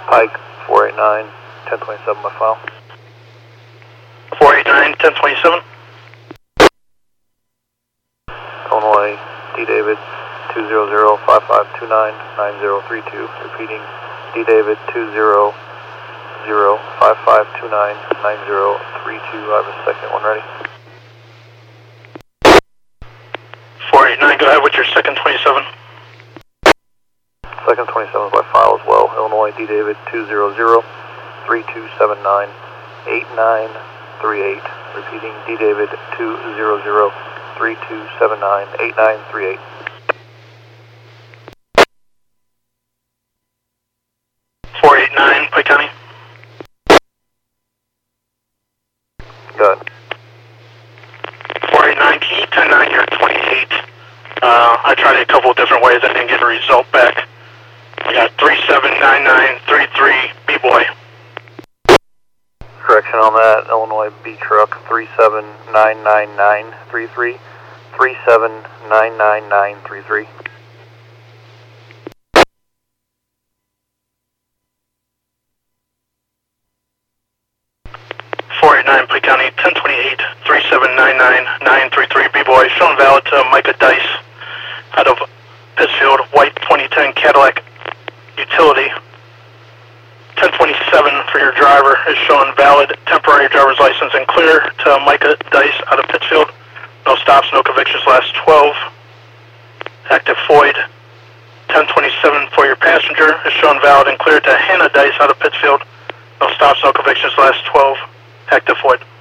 Pike 489, 1027 by file. 489, 1027. Illinois, D. David 200-5529-9032. Repeating, D. David 200-5529-9032. I have a second one ready. 489, go ahead with your second 27. Second 27 by file as well. Illinois, D. David 200-3279-8938. Repeating, D. David 200-3279-8938. 489, Pike County. Good. 489, can you 10-9 your 28? I tried it a couple of different ways. I didn't get a result back. I got 379933 B-Boy. Correction on that. Illinois B truck 3799933. 3799933. 489, Pike County, 1028, 3799933 B-Boy, showing valid to Micah Dice out of Pittsfield, white 2010 Cadillac Utility. 1027 for your driver is showing valid temporary driver's license and clear to Micah Dice out of Pittsfield. No stops, no convictions, last 12. Active Floyd. 1027 for your passenger is showing valid and clear to Hannah Dice out of Pittsfield. No stops, no convictions, last 12. Active Floyd.